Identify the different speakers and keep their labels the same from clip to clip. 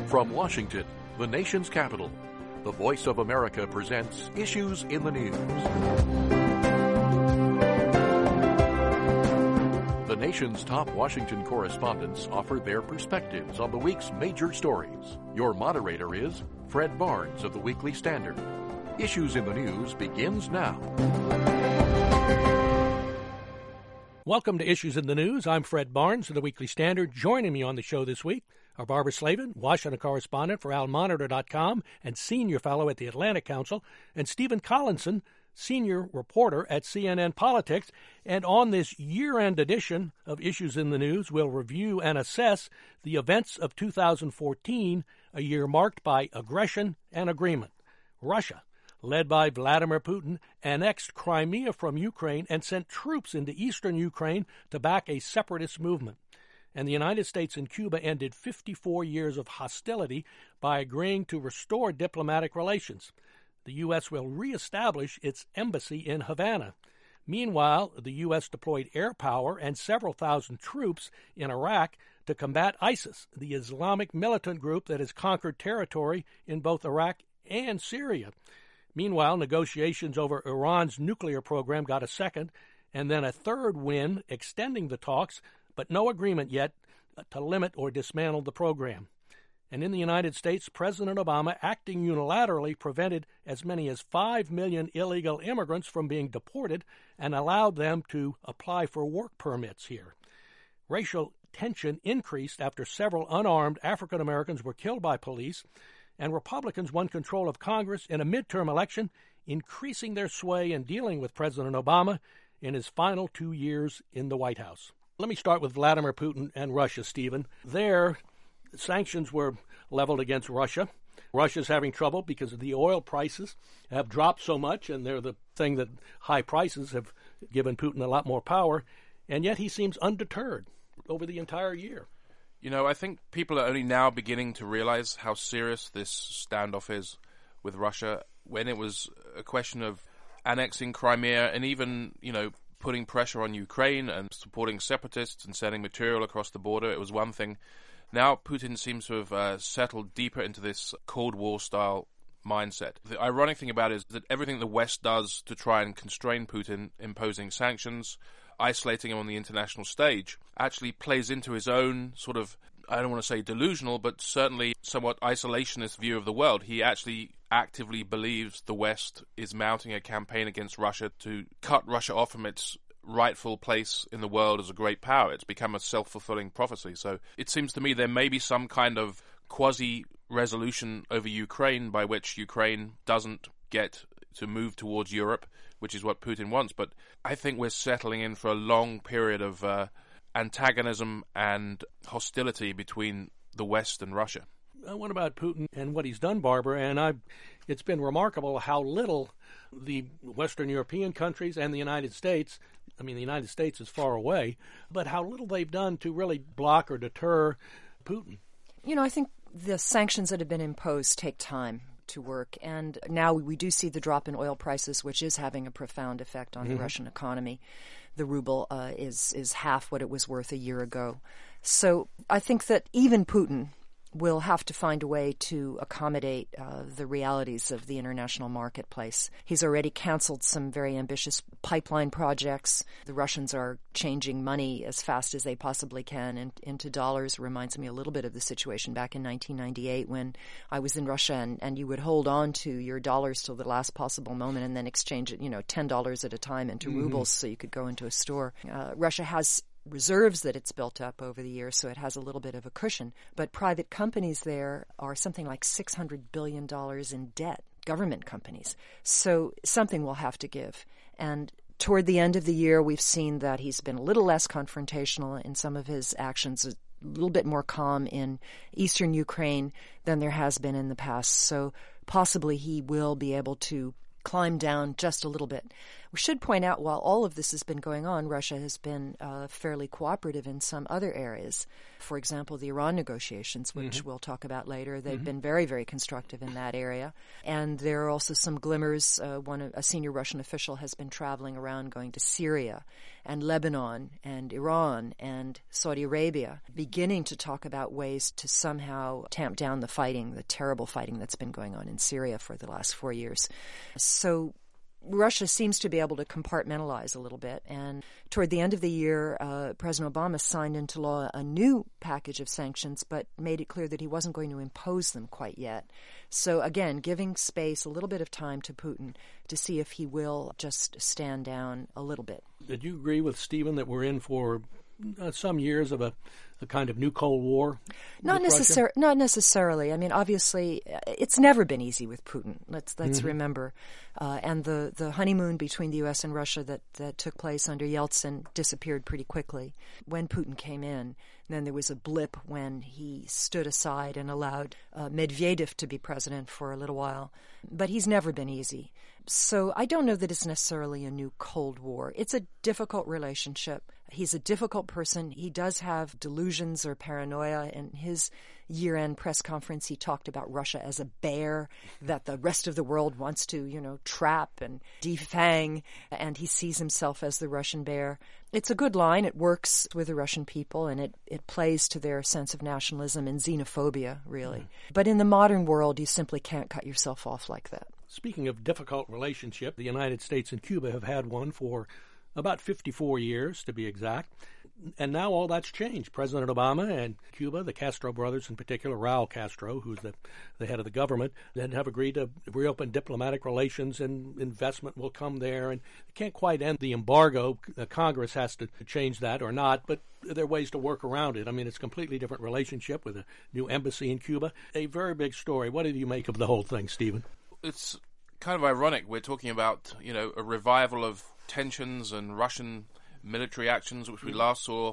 Speaker 1: From Washington, the nation's capital, the Voice of America presents Issues in the News. The nation's top Washington correspondents offer their perspectives on the week's major stories. Your moderator is Fred Barnes of the Weekly Standard. Issues in the News begins now.
Speaker 2: Welcome to Issues in the News. I'm Fred Barnes of the Weekly Standard. Joining me on the show this week are Barbara Slavin, Washington correspondent for AlMonitor.com and senior fellow at the Atlantic Council, and Stephen Collinson, senior reporter at CNN Politics. And on this year-end edition of Issues in the News, we'll review and assess the events of 2014, a year marked by aggression and agreement. Russia, led by Vladimir Putin, annexed Crimea from Ukraine and sent troops into eastern Ukraine to back a separatist movement. And the United States and Cuba ended 54 years of hostility by agreeing to restore diplomatic relations. The U.S. will reestablish its embassy in Havana. Meanwhile, the U.S. deployed air power and several thousand troops in Iraq to combat ISIS, the Islamic militant group that has conquered territory in both Iraq and Syria. Meanwhile, negotiations over Iran's nuclear program got a second and then a third win, extending the talks, but no agreement yet to limit or dismantle the program. And in the United States, President Obama, acting unilaterally, prevented as many as 5 million illegal immigrants from being deported and allowed them to apply for work permits here. Racial tension increased after several unarmed African Americans were killed by police, and Republicans won control of Congress in a midterm election, increasing their sway in dealing with President Obama in his final 2 years in the White House. Let me start with Vladimir Putin and Russia, Stephen. There, sanctions were leveled against Russia. Russia's having trouble because the oil prices have dropped so much, and they're the thing that high prices have given Putin a lot more power, and yet he seems undeterred over the entire year.
Speaker 3: You know, I think people are only now beginning to realize how serious this standoff is with Russia. When it was a question of annexing Crimea and even, putting pressure on Ukraine and supporting separatists and sending material across the border, it was one thing. Now Putin seems to have settled deeper into this Cold War-style mindset. The ironic thing about it is that everything the West does to try and constrain Putin, imposing sanctions, isolating him on the international stage, actually plays into his own sort of, I don't want to say delusional, but certainly somewhat isolationist view of the world. He actually actively believes the West is mounting a campaign against Russia to cut Russia off from its rightful place in the world as a great power. It's become a self-fulfilling prophecy. So it seems to me there may be some kind of quasi-resolution over Ukraine by which Ukraine doesn't get to move towards Europe, which is what Putin wants. But I think we're settling in for a long period of antagonism and hostility between the West and Russia.
Speaker 2: What about Putin and what he's done, Barbara? And it's been remarkable how little the Western European countries and the United States, the United States is far away, but how little they've done to really block or deter Putin.
Speaker 4: I think the sanctions that have been imposed take time to work, and now we do see the drop in oil prices, which is having a profound effect on the Russian economy. The ruble is half what it was worth a year ago. So I think that even Putin will have to find a way to accommodate the realities of the international marketplace. He's already canceled some very ambitious pipeline projects. The Russians are changing money as fast as they possibly can into dollars. Reminds me a little bit of the situation back in 1998 when I was in Russia and you would hold on to your dollars till the last possible moment and then exchange it, $10 at a time into rubles so you could go into a store. Russia has reserves that it's built up over the years, so it has a little bit of a cushion. But private companies there are something like $600 billion in debt, government companies. So something will have to give. And toward the end of the year, we've seen that he's been a little less confrontational in some of his actions, a little bit more calm in eastern Ukraine than there has been in the past. So possibly he will be able to climb down just a little bit. We should point out, while all of this has been going on, Russia has been fairly cooperative in some other areas. For example, the Iran negotiations, which we'll talk about later, they've been very, very constructive in that area. And there are also some glimmers. A senior Russian official has been traveling around, going to Syria and Lebanon and Iran and Saudi Arabia, beginning to talk about ways to somehow tamp down the fighting, the terrible fighting that's been going on in Syria for the last 4 years. So Russia seems to be able to compartmentalize a little bit. And toward the end of the year, President Obama signed into law a new package of sanctions, but made it clear that he wasn't going to impose them quite yet. So again, giving space, a little bit of time to Putin to see if he will just stand down a little bit.
Speaker 2: Did you agree with Stephen that we're in for some years of a kind of new Cold War?
Speaker 4: Not necessarily. I mean, obviously, it's never been easy with Putin. Let's remember. And the honeymoon between the U.S. and Russia that took place under Yeltsin disappeared pretty quickly. When Putin came in, then there was a blip when he stood aside and allowed Medvedev to be president for a little while. But he's never been easy. So I don't know that it's necessarily a new Cold War. It's a difficult relationship. He's a difficult person. He does have delusions or paranoia. In his year-end press conference, he talked about Russia as a bear that the rest of the world wants to, trap and defang, and he sees himself as the Russian bear. It's a good line. It works with the Russian people, and it plays to their sense of nationalism and xenophobia, really. But in the modern world, you simply can't cut yourself off like that.
Speaker 2: Speaking of difficult relationship, the United States and Cuba have had one for about 54 years, to be exact. And now all that's changed. President Obama and Cuba, the Castro brothers in particular, Raul Castro, who's the head of the government, then have agreed to reopen diplomatic relations, and investment will come there. And they can't quite end the embargo. Congress has to change that or not, but there are ways to work around it. I mean, it's a completely different relationship with a new embassy in Cuba. A very big story. What do you make of the whole thing, Stephen?
Speaker 3: It's kind of ironic. We're talking about, a revival of tensions and Russian military actions, which we last saw,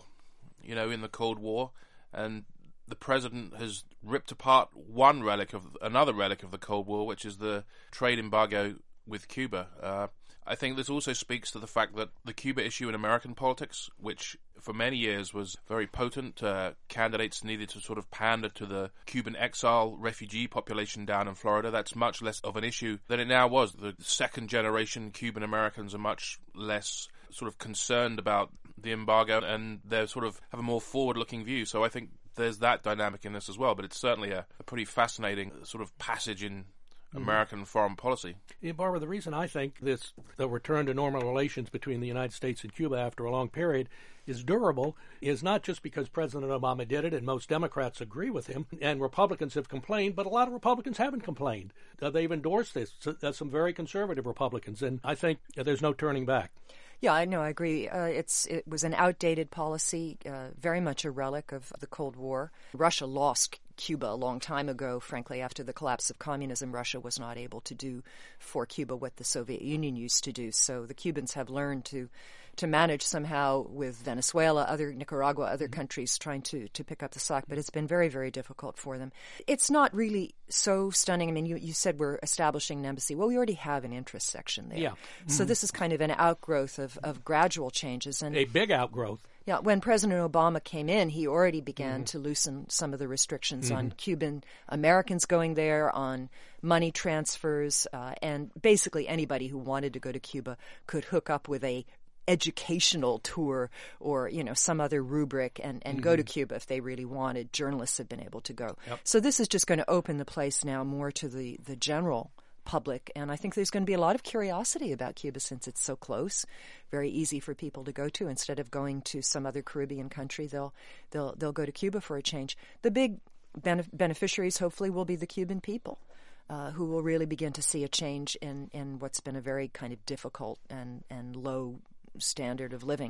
Speaker 3: in the Cold War, and the president has ripped apart another relic of the Cold War, which is the trade embargo with Cuba. I think this also speaks to the fact that the Cuba issue in American politics, which for many years was very potent, candidates needed to sort of pander to the Cuban exile refugee population down in Florida. That's much less of an issue than it now was. The second generation Cuban Americans are much less sort of concerned about the embargo, and they sort of have a more forward-looking view. So I think there's that dynamic in this as well. But it's certainly a pretty fascinating sort of passage in American foreign policy.
Speaker 2: Yeah, Barbara, the reason I think the return to normal relations between the United States and Cuba after a long period is durable is not just because President Obama did it, and most Democrats agree with him, and Republicans have complained, but a lot of Republicans haven't complained. They've endorsed this, some very conservative Republicans, and I think there's no turning back.
Speaker 4: Yeah, I know. I agree. It was an outdated policy, very much a relic of the Cold War. Russia lost Cuba a long time ago. Frankly, after the collapse of communism, Russia was not able to do for Cuba what the Soviet Union used to do. So the Cubans have learned to manage somehow with Venezuela, Nicaragua, other countries trying to pick up the slack, but it's been very, very difficult for them. It's not really so stunning. I mean, you said we're establishing an embassy. Well, we already have an interest section there.
Speaker 2: Yeah.
Speaker 4: So this is kind of an outgrowth of gradual changes. And
Speaker 2: a big outgrowth.
Speaker 4: Yeah, when President Obama came in, he already began to loosen some of the restrictions on Cuban Americans going there, on money transfers, and basically anybody who wanted to go to Cuba could hook up with a educational tour or, some other rubric and go to Cuba if they really wanted. Journalists have been able to go. Yep. So this is just going to open the place now more to the general public, and I think there's going to be a lot of curiosity about Cuba since it's so close, very easy for people to go to. Instead of going to some other Caribbean country, they'll go to Cuba for a change. The big beneficiaries, hopefully, will be the Cuban people, who will really begin to see a change in what's been a very kind of difficult and low standard of living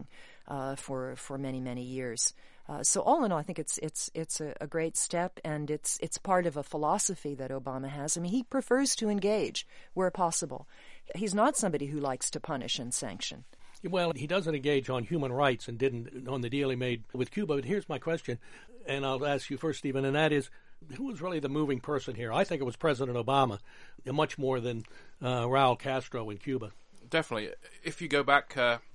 Speaker 4: for many, many years. So all in all, I think it's a great step, and it's part of a philosophy that Obama has. I mean, he prefers to engage where possible. He's not somebody who likes to punish and sanction.
Speaker 2: Well, he doesn't engage on human rights and didn't on the deal he made with Cuba. But here's my question, and I'll ask you first, Stephen, and that is, who was really the moving person here? I think it was President Obama, much more than Raul Castro in Cuba.
Speaker 3: Definitely. If you go back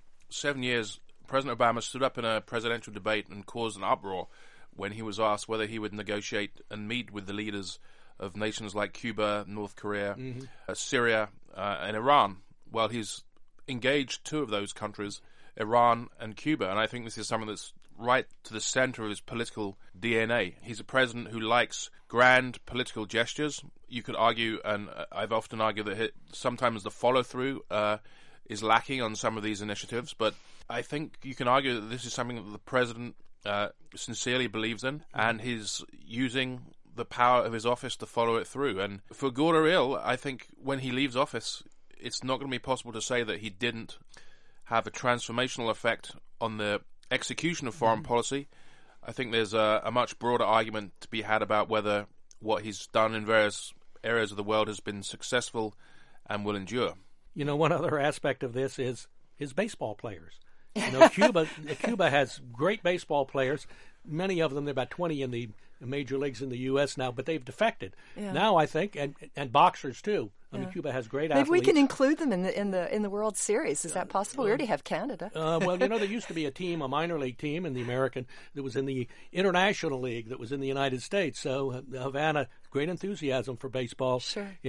Speaker 3: 7 years, President Obama stood up in a presidential debate and caused an uproar when he was asked whether he would negotiate and meet with the leaders of nations like Cuba, North Korea, Syria, and Iran. Well, he's engaged two of those countries, Iran and Cuba, and I think this is something that's right to the center of his political DNA. He's a president who likes grand political gestures. You could argue, and I've often argued, that sometimes the follow-through is lacking on some of these initiatives, but I think you can argue that this is something that the president sincerely believes in, and he's using the power of his office to follow it through. And for good or ill, I think when he leaves office, it's not going to be possible to say that he didn't have a transformational effect on the execution of foreign policy. I think there's a much broader argument to be had about whether what he's done in various areas of the world has been successful and will endure.
Speaker 2: You know, one other aspect of this is baseball players. You know, Cuba has great baseball players. Many of them, there are about 20 in the major leagues in the U.S. now, but they've defected. Yeah. Now, I think, and boxers too. I mean, Cuba has great athletes.
Speaker 4: Maybe we can include them in the World Series. Is that possible? We already have Canada.
Speaker 2: Well, you know, there used to be a minor league team in the American that was in the International League that was in the United States. So Havana, great enthusiasm for baseball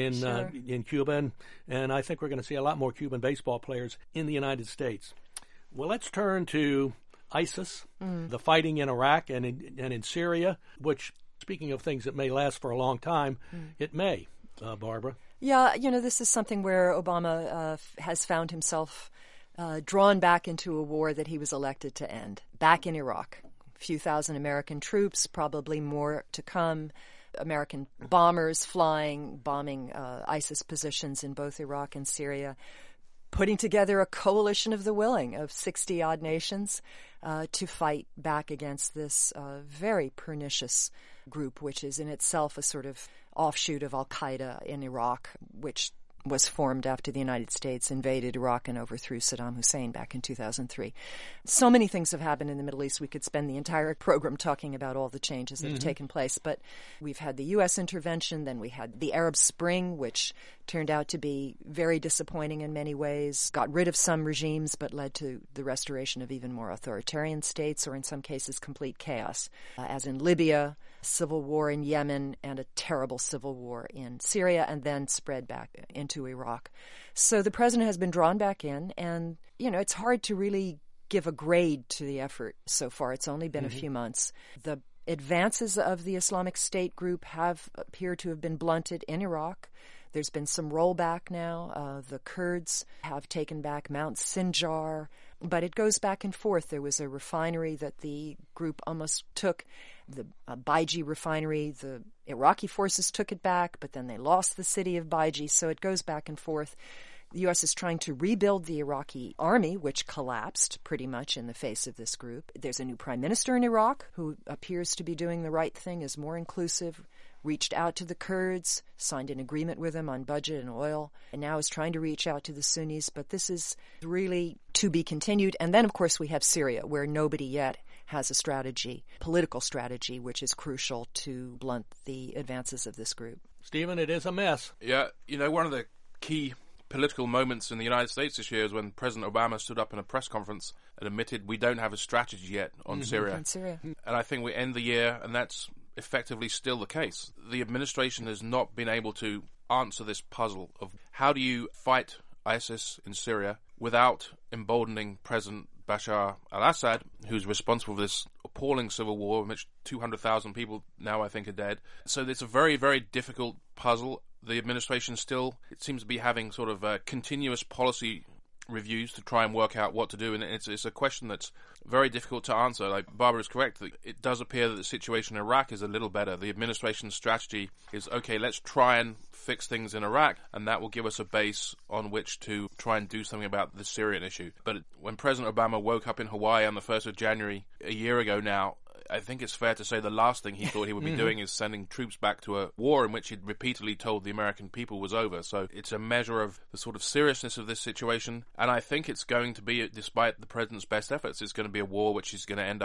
Speaker 2: in Cuba, and I think we're going to see a lot more Cuban baseball players in the United States. Well, let's turn to ISIS, the fighting in Iraq and in Syria, which, speaking of things that may last for a long time, it may, Barbara.
Speaker 4: Yeah, you know, this is something where Obama has found himself drawn back into a war that he was elected to end, back in Iraq. A few thousand American troops, probably more to come. American bombers bombing ISIS positions in both Iraq and Syria, putting together a coalition of the willing of 60-odd nations to fight back against this very pernicious group, which is in itself a sort of offshoot of al-Qaeda in Iraq, which was formed after the United States invaded Iraq and overthrew Saddam Hussein back in 2003. So many things have happened in the Middle East. We could spend the entire program talking about all the changes that have taken place. But we've had the U.S. intervention, then we had the Arab Spring, which turned out to be very disappointing in many ways, got rid of some regimes, but led to the restoration of even more authoritarian states, or in some cases complete chaos, as in Libya, civil war in Yemen, and a terrible civil war in Syria, and then spread back into Iraq. So the president has been drawn back in, and, you know, it's hard to really give a grade to the effort so far. It's only been a few months. The advances of the Islamic State group appear to have been blunted in Iraq. There's been some rollback now. The Kurds have taken back Mount Sinjar, but it goes back and forth. There was a refinery that the group almost took, the Baiji refinery. The Iraqi forces took it back, but then they lost the city of Baiji, so it goes back and forth. The U.S. is trying to rebuild the Iraqi army, which collapsed pretty much in the face of this group. There's a new prime minister in Iraq who appears to be doing the right thing, is more inclusive, reached out to the Kurds, signed an agreement with them on budget and oil, and now is trying to reach out to the Sunnis. But this is really to be continued. And then, of course, we have Syria, where nobody yet has a strategy, political strategy, which is crucial to blunt the advances of this group.
Speaker 2: Stephen, it is a mess.
Speaker 3: Yeah, you know, one of the key political moments in the United States this year is when President Obama stood up in a press conference and admitted we don't have a strategy yet on Syria. And I think we end the year, and that's effectively still the case. The administration has not been able to answer this puzzle of how do you fight ISIS in Syria without emboldening President Bashar al-Assad, who's responsible for this appalling civil war in which 200,000 people now I think are dead. So it's a very, very difficult puzzle. The administration still, it seems to be having sort of continuous policy reviews to try and work out what to do, and it's a question that's very difficult to answer. Like Barbara is correct, it does appear that the situation in Iraq is a little better. The administration's strategy is, okay, let's try and fix things in Iraq, and that will give us a base on which to try and do something about the Syrian issue. But when President Obama woke up in Hawaii on the 1st of January a year ago now, I think it's fair to say the last thing he thought he would be doing is sending troops back to a war in which he'd repeatedly told the American people was over. So it's a measure of the sort of seriousness of this situation. And I think it's going to be, despite the president's best efforts, it's going to be a war which is going to end up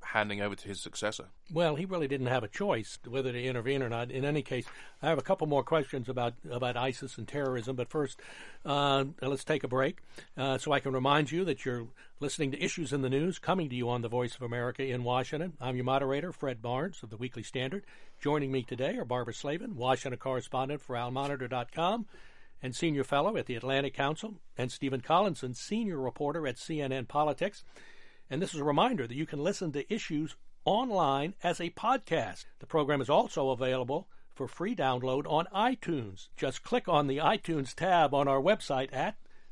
Speaker 3: handing over to his successor.
Speaker 2: Well, he really didn't have a choice whether to intervene or not. In any case, I have a couple more questions about ISIS and terrorism, but first, let's take a break so I can remind you that you're listening to Issues in the News, coming to you on the Voice of America in Washington. I'm your moderator, Fred Barnes of the Weekly Standard. Joining me today are Barbara Slavin, Washington correspondent for AlMonitor.com and senior fellow at the Atlantic Council, and Stephen Collinson, senior reporter at CNN Politics. And this is a reminder that you can listen to Issues online as a podcast. The program is also available for free download on iTunes. Just click on the iTunes tab on our website at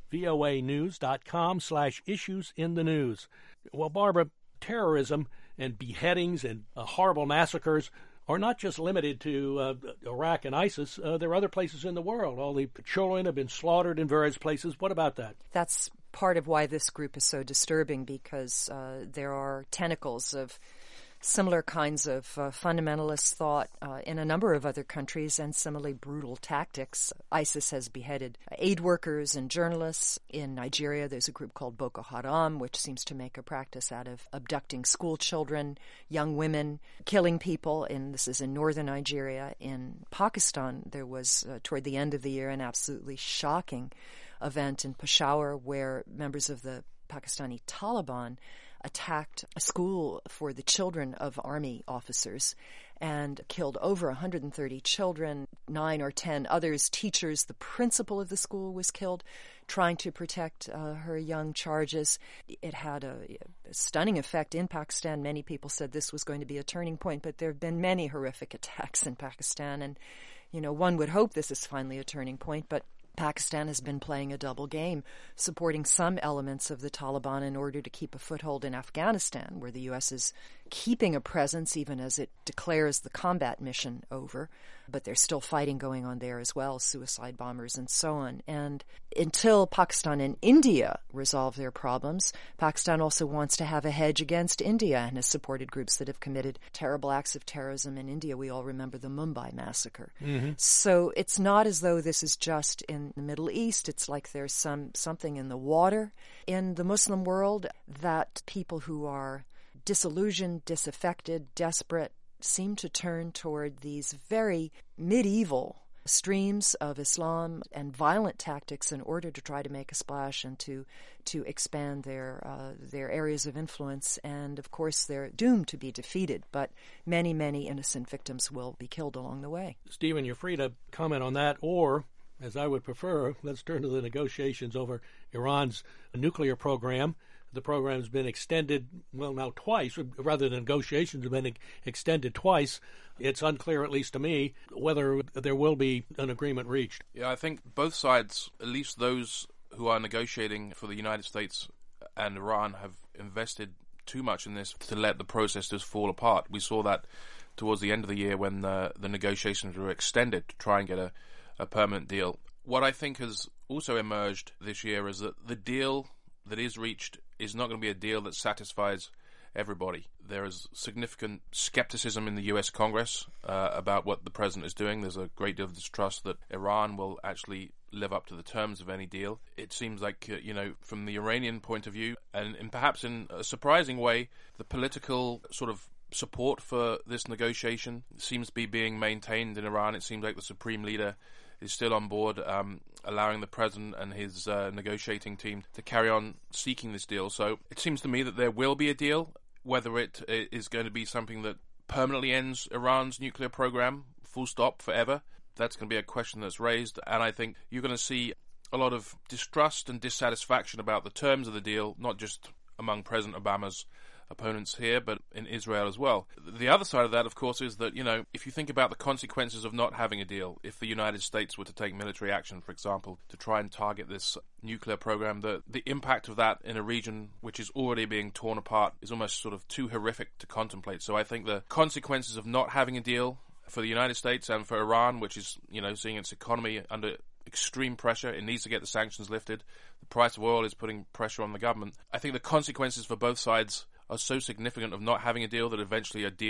Speaker 2: voanews.com/issuesinthenews. Well, Barbara, terrorism and beheadings and horrible massacres are not just limited to Iraq and ISIS. There are other places in the world. All the children have been slaughtered in various places. What about that?
Speaker 4: That's part of why this group is so disturbing, because there are tentacles of similar kinds of fundamentalist thought in a number of other countries, and similarly brutal tactics. ISIS has beheaded aid workers and journalists. In Nigeria, there's a group called Boko Haram, which seems to make a practice out of abducting school children, young women, killing people, and this is in northern Nigeria. In Pakistan, there was, toward the end of the year, an absolutely shocking event in Peshawar where members of the Pakistani Taliban attacked a school for the children of army officers and killed over 130 children, 9 or 10 others, teachers. The principal of the school was killed trying to protect her young charges. It had a stunning effect in Pakistan. Many people said this was going to be a turning point, but there have been many horrific attacks in Pakistan, and one would hope this is finally a turning point, but Pakistan has been playing a double game, supporting some elements of the Taliban in order to keep a foothold in Afghanistan, where the U.S. is keeping a presence even as it declares the combat mission over. But there's still fighting going on there as well, suicide bombers and so on. And until Pakistan and India resolve their problems, Pakistan also wants to have a hedge against India and has supported groups that have committed terrible acts of terrorism in India. We all remember the Mumbai massacre. Mm-hmm. So it's not as though this is just in the Middle East. It's like there's something in the water in the Muslim world that people who are disillusioned, disaffected, desperate, seem to turn toward these very medieval streams of Islam and violent tactics in order to try to make a splash and to expand their areas of influence. And of course, they're doomed to be defeated. But many, many innocent victims will be killed along the way.
Speaker 2: Stephen, you're free to comment on that, or, as I would prefer, let's turn to the negotiations over Iran's nuclear program. The program has been extended, now twice, rather than negotiations have been extended twice. It's unclear, at least to me, whether there will be an agreement reached.
Speaker 3: Yeah, I think both sides, at least those who are negotiating for the United States and Iran, have invested too much in this to let the process just fall apart. We saw that towards the end of the year when the negotiations were extended to try and get a permanent deal. What I think has also emerged this year is that the deal that is reached is not going to be a deal that satisfies everybody. There is significant skepticism in the U.S. Congress about what the president is doing. There's a great deal of distrust that Iran will actually live up to the terms of any deal. It seems like, from the Iranian point of view, and perhaps in a surprising way, the political sort of support for this negotiation seems to be being maintained in Iran. It seems like the supreme leader is still on board, allowing the president and his negotiating team to carry on seeking this deal. So it seems to me that there will be a deal. Whether it is going to be something that permanently ends Iran's nuclear program, full stop, forever, that's going to be a question that's raised. And I think you're going to see a lot of distrust and dissatisfaction about the terms of the deal, not just among President Obama's opponents here, but in Israel as well. The other side of that, of course, is that, if you think about the consequences of not having a deal, if the United States were to take military action, for example, to try and target this nuclear program, the impact of that in a region which is already being torn apart is almost sort of too horrific to contemplate. So I think the consequences of not having a deal for the United States and for Iran, which is, seeing its economy under extreme pressure, it needs to get the sanctions lifted. The price of oil is putting pressure on the government. I think the consequences for both sides are so significant of not having a deal that eventually a deal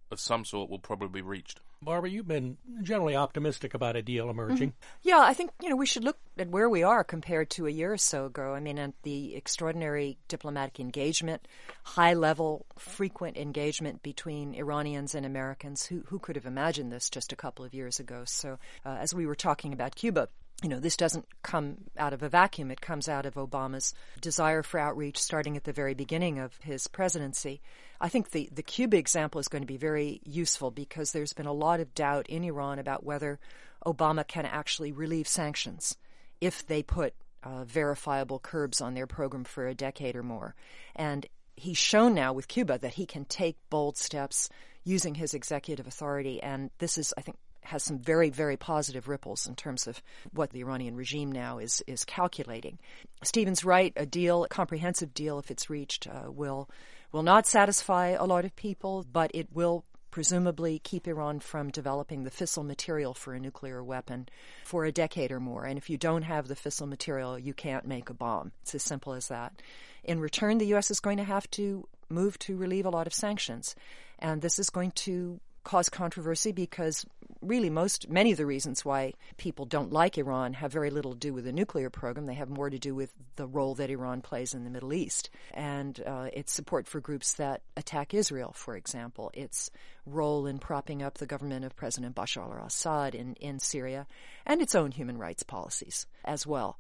Speaker 3: of some sort will probably be reached.
Speaker 2: Barbara, you've been generally optimistic about a deal emerging.
Speaker 4: Yeah, I think, we should look at where we are compared to a year or so ago. I mean, and the extraordinary diplomatic engagement, high-level, frequent engagement between Iranians and Americans. Who could have imagined this just a couple of years ago? So as we were talking about Cuba, this doesn't come out of a vacuum. It comes out of Obama's desire for outreach starting at the very beginning of his presidency. I think the Cuba example is going to be very useful because there's been a lot of doubt in Iran about whether Obama can actually relieve sanctions if they put verifiable curbs on their program for a decade or more. And he's shown now with Cuba that he can take bold steps using his executive authority, and this is, I think, has some very, very positive ripples in terms of what the Iranian regime now is calculating. Stephen's right, a comprehensive deal, if it's reached, will not satisfy a lot of people, but it will presumably keep Iran from developing the fissile material for a nuclear weapon for a decade or more. And if you don't have the fissile material, you can't make a bomb. It's as simple as that. In return, the U.S. is going to have to move to relieve a lot of sanctions. And this is going to cause controversy because really many of the reasons why people don't like Iran have very little to do with the nuclear program. They have more to do with the role that Iran plays in the Middle East and its support for groups that attack Israel, for example, its role in propping up the government of President Bashar al-Assad in Syria, and its own human rights policies as well.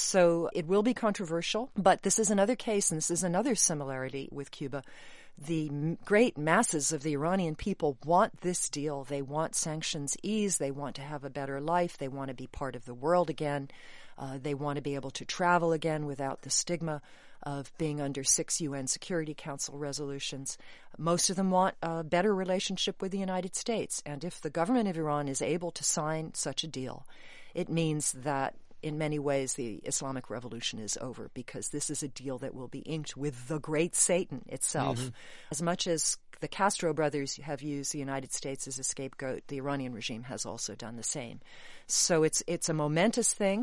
Speaker 4: So it will be controversial, but this is another case, and this is another similarity with Cuba. The great masses of the Iranian people want this deal. They want sanctions eased. They want to have a better life. They want to be part of the world again. They want to be able to travel again without the stigma of being under 6 UN Security Council resolutions. Most of them want a better relationship with the United States. And if the government of Iran is able to sign such a deal, it means that in many ways, the Islamic Revolution is over because this is a deal that will be inked with the great Satan itself. Mm-hmm. As much as the Castro brothers have used the United States as a scapegoat, the Iranian regime has also done the same. So it's a momentous thing.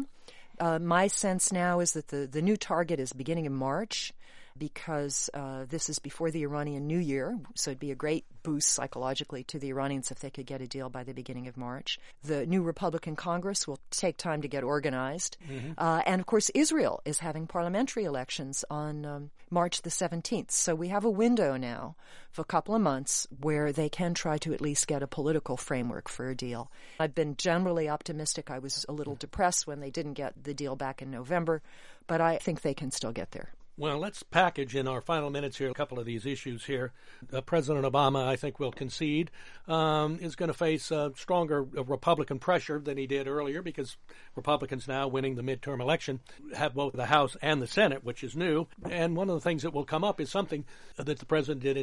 Speaker 4: My sense now is that the new target is beginning in March because this is before the Iranian New Year, so it'd be a great boost psychologically to the Iranians if they could get a deal by the beginning of March. The new Republican Congress will take time to get organized. Mm-hmm. And, of course, Israel is having parliamentary elections on March the 17th. So we have a window now for a couple of months where they can try to at least get a political framework for a deal. I've been generally optimistic. I was a little depressed when they didn't get the deal back in November, but I think they can still get there.
Speaker 2: Well, let's package in our final minutes here a couple of these issues here. President Obama, I think, will concede, is going to face stronger Republican pressure than he did earlier because Republicans now winning the midterm election have both the House and the Senate, which is new. And one of the things that will come up is something that the president did in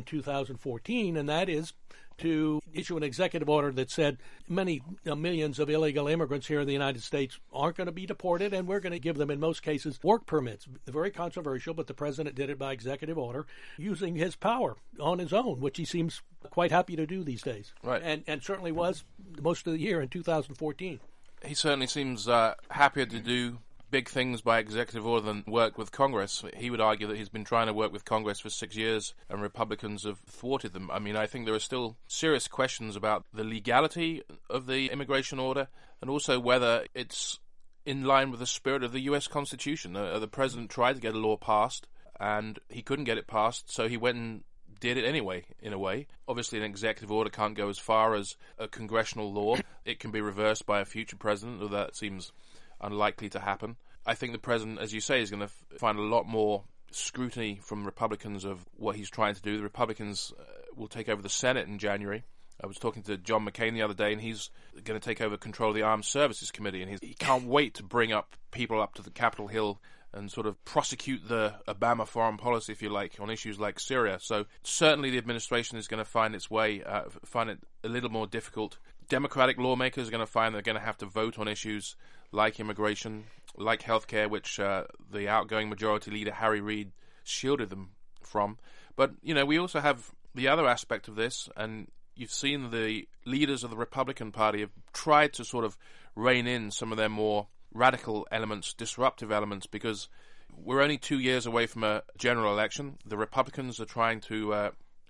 Speaker 2: 2014, and that is to issue an executive order that said many millions of illegal immigrants here in the United States aren't going to be deported, and we're going to give them, in most cases, work permits. Very controversial, but the president did it by executive order using his power on his own, which he seems quite happy to do these days.
Speaker 3: Right.
Speaker 2: And certainly was most of the year in 2014.
Speaker 3: He certainly seems happier to do big things by executive order than work with Congress. He would argue that he's been trying to work with Congress for 6 years and Republicans have thwarted them. I mean, I think there are still serious questions about the legality of the immigration order and also whether it's in line with the spirit of the U.S. Constitution. The president tried to get a law passed and he couldn't get it passed, so he went and did it anyway, in a way. Obviously, an executive order can't go as far as a congressional law. It can be reversed by a future president, though that seems unlikely to happen. I think the president, as you say, is going to find a lot more scrutiny from Republicans of what he's trying to do. The Republicans will take over the Senate in January. I was talking to John McCain the other day, and he's going to take over control of the Armed Services Committee, and he can't wait to bring up people up to the Capitol Hill and sort of prosecute the Obama foreign policy, if you like, on issues like Syria. So certainly the administration is going to find its way, find it a little more difficult. Democratic lawmakers are going to find they're going to have to vote on issues like immigration, like healthcare, which the outgoing majority leader, Harry Reid, shielded them from. But, you know, we also have the other aspect of this, and you've seen the leaders of the Republican Party have tried to sort of rein in some of their more radical elements, disruptive elements, because we're only 2 years away from a general election. The Republicans are trying to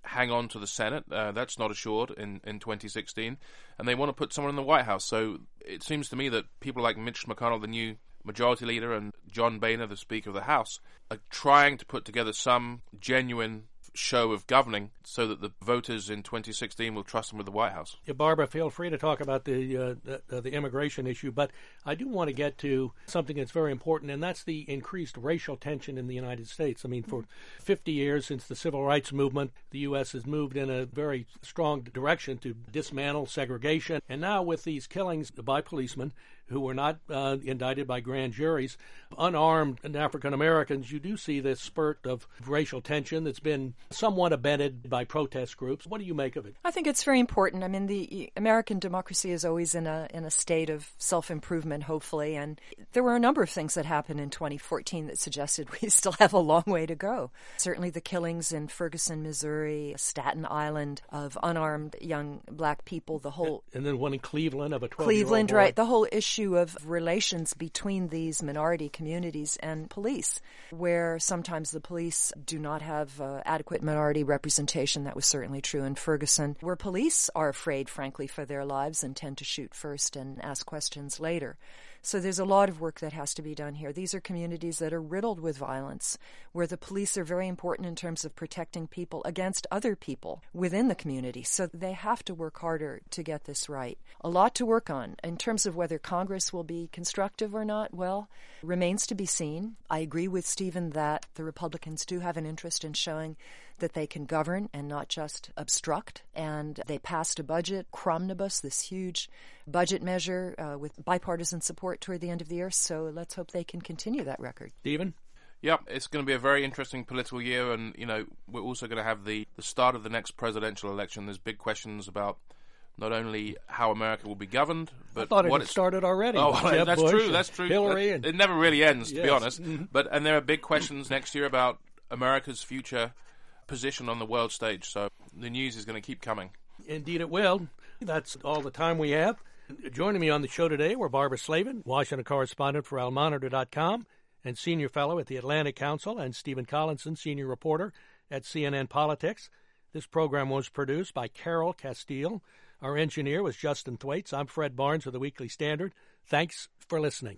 Speaker 3: hang on to the Senate. That's not assured in 2016. And they want to put someone in the White House. So it seems to me that people like Mitch McConnell, the new Majority Leader, and John Boehner, the Speaker of the House, are trying to put together some genuine show of governing so that the voters in 2016 will trust them with the White House.
Speaker 2: Yeah, Barbara, feel free to talk about the immigration issue, but I do want to get to something that's very important, and that's the increased racial tension in the United States. I mean, for 50 years since the Civil Rights Movement, the U.S. has moved in a very strong direction to dismantle segregation, and now with these killings by policemen who were not indicted by grand juries, unarmed African Americans, you do see this spurt of racial tension that's been somewhat abetted by protest groups. What do you make of it?
Speaker 4: I think it's very important. I mean, the American democracy is always in a state of self-improvement, hopefully, and there were a number of things that happened in 2014 that suggested we still have a long way to go. Certainly the killings in Ferguson, Missouri, Staten Island of unarmed young black people, the whole...
Speaker 2: And then one in Cleveland of a 12-year-old
Speaker 4: Cleveland,
Speaker 2: boy.
Speaker 4: right. The whole issue of relations between these minority communities and police, where sometimes the police do not have adequate minority representation. That was certainly true in Ferguson, where police are afraid, frankly, for their lives and tend to shoot first and ask questions later. So there's a lot of work that has to be done here. These are communities that are riddled with violence, where the police are very important in terms of protecting people against other people within the community. So they have to work harder to get this right. A lot to work on. In terms of whether Congress will be constructive or not, well, remains to be seen. I agree with Stephen that the Republicans do have an interest in showing that they can govern and not just obstruct. And they passed a budget, Cromnibus, this huge budget measure with bipartisan support toward the end of the year. So let's hope they can continue that record.
Speaker 2: Stephen?
Speaker 3: Yep, it's going to be a very interesting political year, and we're also going to have the start of the next presidential election. There's big questions about not only how America will be governed, but
Speaker 2: I thought
Speaker 3: what
Speaker 2: it started already.
Speaker 3: Oh,
Speaker 2: Jeb
Speaker 3: that's
Speaker 2: Bush
Speaker 3: true. That's true.
Speaker 2: Hillary, and
Speaker 3: it never really ends, to
Speaker 2: yes.
Speaker 3: be honest. And there are big questions next year about America's future position on the world stage. So the news is going to keep coming.
Speaker 2: Indeed, it will. That's all the time we have. Joining me on the show today were Barbara Slavin, Washington correspondent for AlMonitor.com and senior fellow at the Atlantic Council, and Stephen Collinson, senior reporter at CNN Politics. This program was produced by Carol Castile. Our engineer was Justin Thwaites. I'm Fred Barnes of the Weekly Standard. Thanks for listening.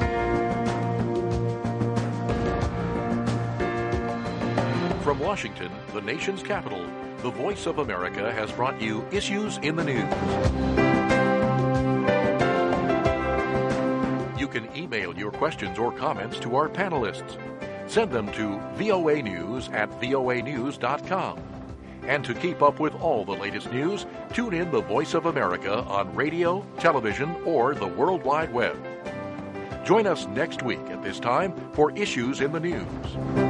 Speaker 1: From Washington, the nation's capital, the Voice of America has brought you Issues in the News. You can email your questions or comments to our panelists. Send them to voanews@voanews.com. And to keep up with all the latest news, tune in the Voice of America on radio, television, or the World Wide Web. Join us next week at this time for Issues in the News.